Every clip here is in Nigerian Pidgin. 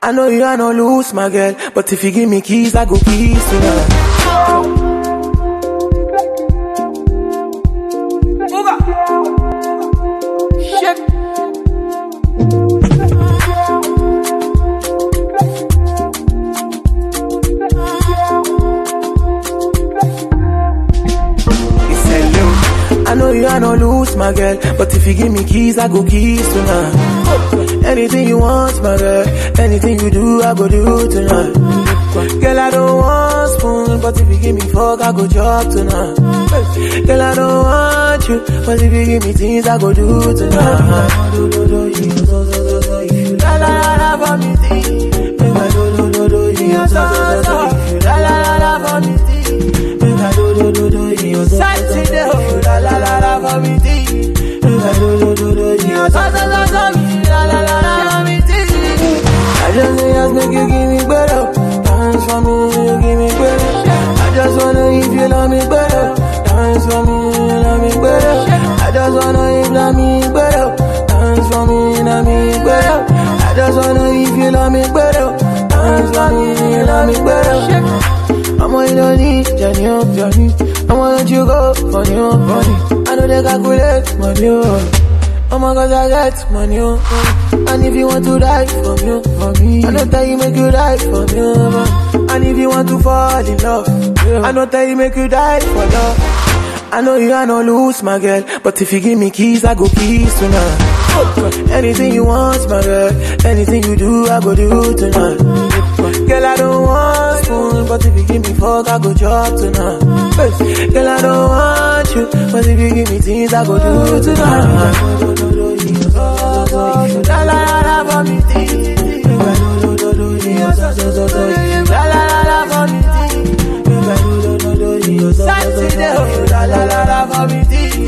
I know you are no loose, my girl, but if you give me keys, I go keys tonight. I know you are no loose, my girl, but if you give me keys, I go keys tonight. Anything you want, my girl, anything you do, I go do tonight. Girl, I don't want spoon, but if you give me fork, I go chop tonight. Girl, I don't want you, but if you give me things, I go do tonight. If you la la la for me, if you la la la for me, Saturday, la la la la for me, I just say yes, make you give me better. Dance for me, you give me better. I just wanna if you love me better. Dance for me, you love me better. I just wanna if you love me better. Dance for me, you love me better. I just wanna if you love me better. Dance for me, you love me better. I'm on your knees, Johnny, Johnny. I want you go funny, funny. I know they calculate money, oh my God, I got money, and if you want to die for me, I know tell you make you die for me, and if you want to fall in love, I know tell you make you die for love. I know you are no loose, my girl, but if you give me keys, I go keys tonight. Anything you want, my girl, anything you do, I go do tonight. Girl, I don't want spoon, but if you give me fork, I go chop tonight. Girl, I don't want you, but if you give me things, I go do tonight. La la la la for me, la la la la for me, Saturday, la la la la for me,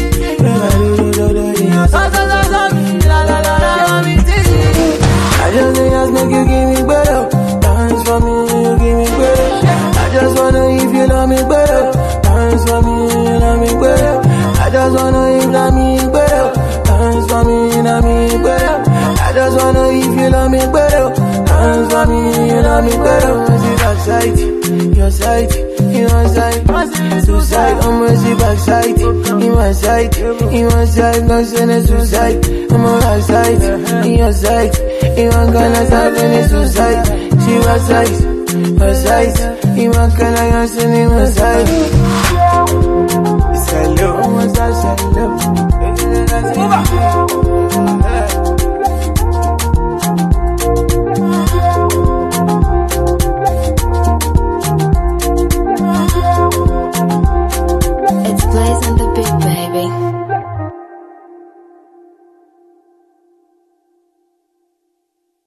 la la la la for me. I just say yes, make you give me better. Dance for me, you give me better. I just wanna if you love me better. Dance for me, you love me better. I just wanna if you love me better. Dance for me, you love me better. I just wanna if you love me better. Dance for me, you love me better. Backside, your side, in my side, suicide. I'm gonna see backside, in my side, don't send a suicide. I'm on my side, in your side, in my kind side, when it's suicide. She was side, her side, in my kind of send in my side. It's hello, I'm on side, hello.